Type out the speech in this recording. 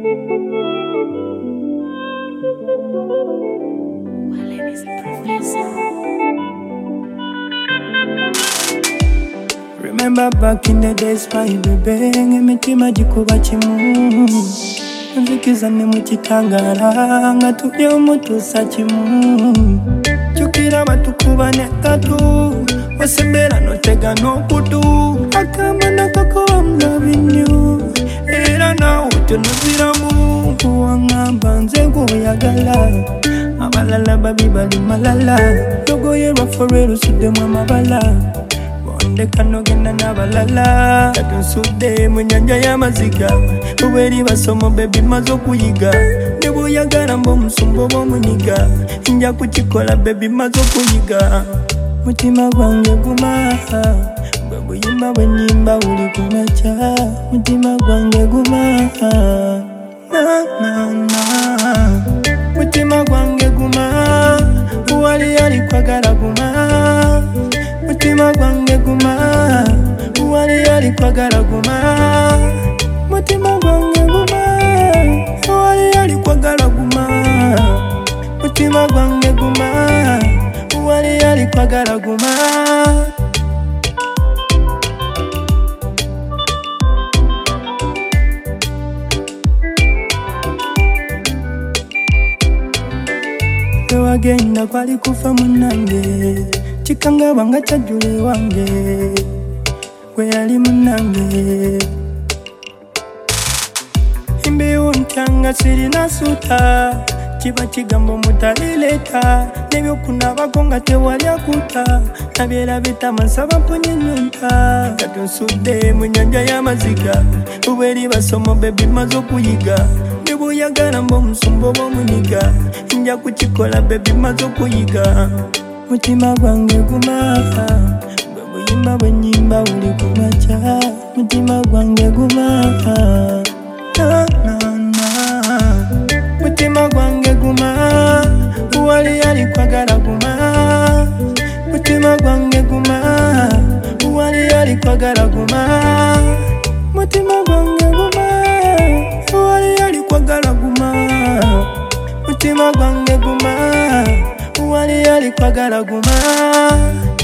Remember back in the days, my baby, ngemitima jikuba chimu nzikizane mukitangara nga tuli omutuusa kimu jukira batukuba ne tatu osembera notega n'okutu akamba nakakoba mulabinyu era nawe tonoziramu waŋŋamba nze gw'oyagala abalala babi bali malala logoye lwaffe lwe lusuddemu amabala ndeka nogenda n'abalala katonsudde mu nnyanja y'amaziga obweri basomo bebi maze okuyiga ne bw'oyagala mb'omusumba oba omunyiga nja kukikola bebi maze okuyiga mutima gwange guma bwe buyimba bwe nnyimba buli ku makya mutima gwange guma mutima gwange guma wali yali kwagala guma mutima gwange guma wali yali kwagala guma mutima gwange guma wali yali kwagala guma mutima gwange guma wali yali kwagala guma wagenda kwali kufa munange chikanga wanga chajule wange gwe yali munange imbeho ntyanga sirina suta kiba kigambo mutalileta nebyokunabako nga tewali akuta nabyera bitama nsaba mponyenyonta katonsudde mu nnyanja y'amaziga obweri basomo bebi maze okuyiga ne bw'oyagala mb'omusumba oba omunyiga nja kukikola bebi maze okuyiga mutima gwange guma bwe buyimba bwe nnyimba buli ku makya mutima gwange guma mutima gwange guma wali yali kwagala guma mutima gwange guma wali yali kwagala guma mutima gwange guma wali yali kwagala guma mutima gwange guma wali yali kwagala guma